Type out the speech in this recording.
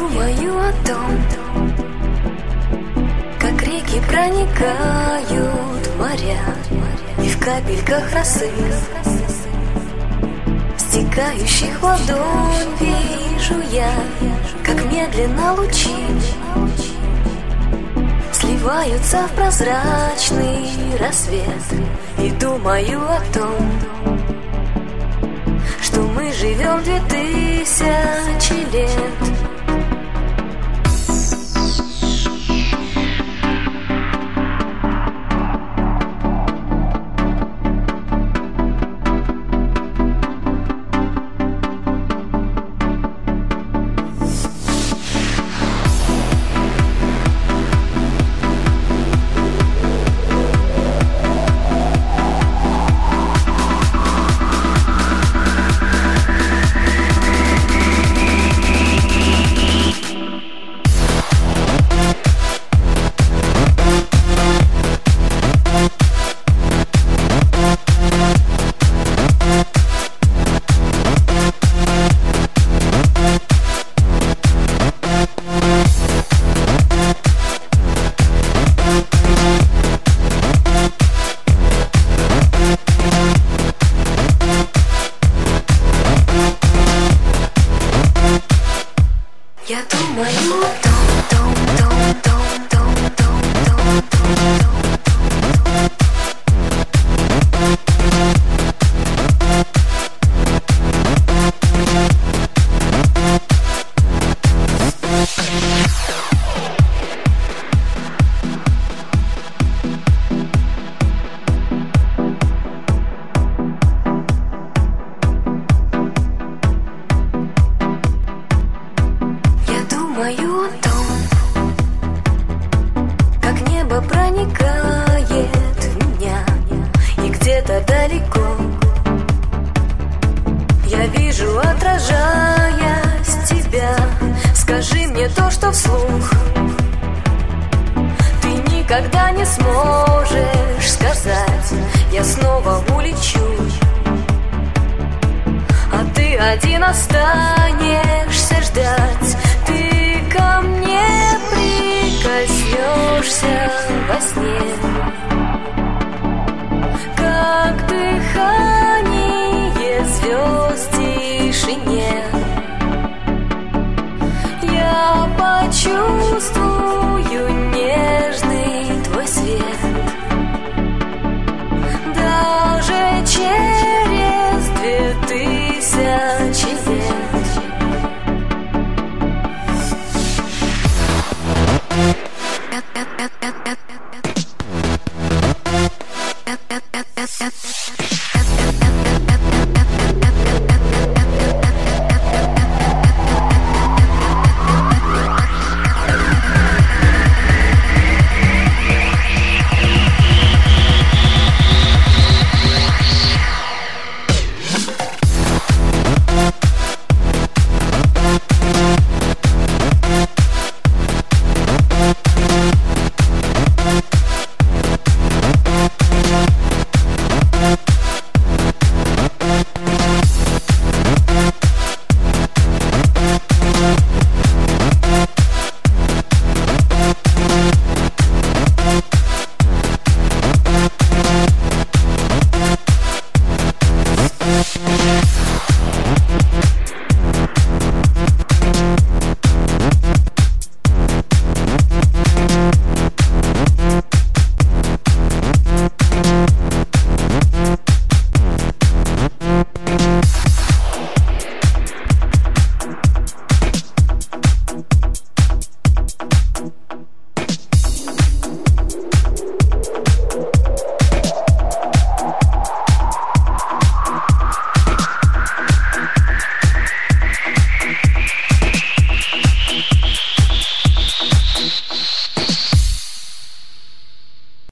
думаю о том, как реки проникают в моря, и в капельках росы, стекающих в ладонь, вижу я, как медленно лучи сливаются в прозрачный рассвет. И думаю о том, что мы живем 2000 лет. Я думаю о том, как небо проникает в меня, и где-то далеко я вижу, отражаясь тебя. Скажи мне то, что вслух ты никогда не сможешь сказать. Я снова улечу, а ты один останешься ждать. Ты ко мне прикоснешься во сне, как дыхание звезд в тишине. Я почувствую